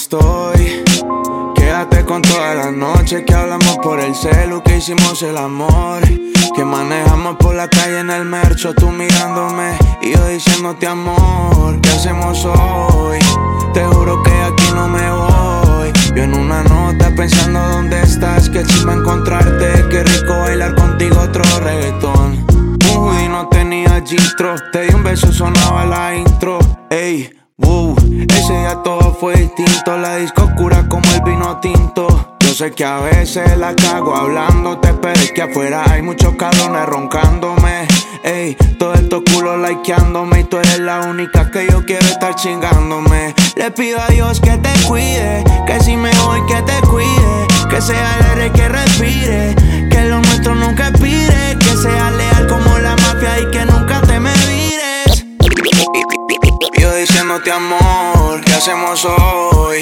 estoy. Quédate con toda la noche que hablamos por el celu, que hicimos el amor, que manejamos por la calle en el mercho, tú mirándome y yo diciéndote amor, ¿qué hacemos hoy? Te juro que aquí no me voy. Yo en una nota pensando dónde estás, que chimba encontrarte, qué rico bailar contigo otro reggaetón. Un hoodie no tenía gistro, te di un beso, sonaba la intro. Ey, wow, ese día todo fue distinto, la disco oscura como el vino tinto. Yo sé que a veces la cago hablándote, pero es que afuera hay muchos cabrones roncándome. Ey, todos estos culos likeándome y tú eres la única que yo quiero estar chingándome. Le pido a Dios que te cuide, que si me voy que te cuide, que sea el aire que respire, que lo nuestro nunca expire, que sea leal como la mafia y que nunca te me vires. Yo diciéndote amor, ¿qué hacemos hoy?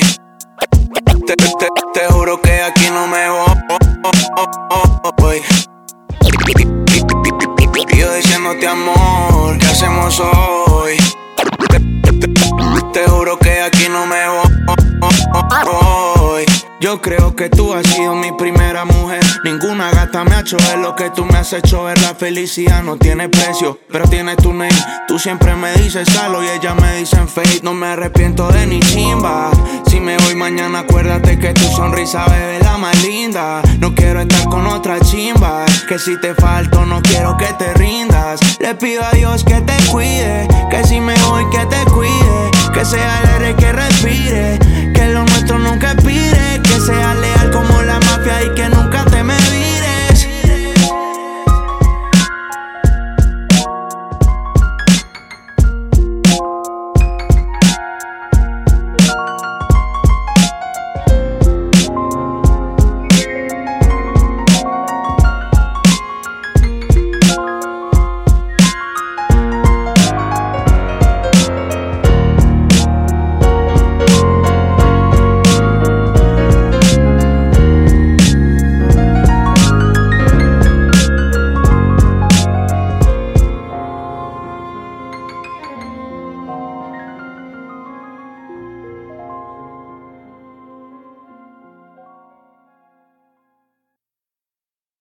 Te juro que aquí no me voy. Yo diciéndote amor, ¿qué hacemos hoy? Te juro que aquí no me voy. Yo creo que tú has sido mi primera mujer. Ninguna gata me ha hecho ver lo que tú me has hecho ver. La felicidad no tiene precio, pero tiene tu name. Tú siempre me dices salo y ellas me dicen fake. No me arrepiento de ni chimba. Si me voy mañana acuérdate que tu sonrisa, bebé, la más linda. No quiero estar con otra chimba, que si te falto no quiero que te rindas. Le pido a Dios que te cuide, que si me voy que te cuide, que sea el aire que respire, que lo nuestro nunca expire, que sea leal como la mafia y que no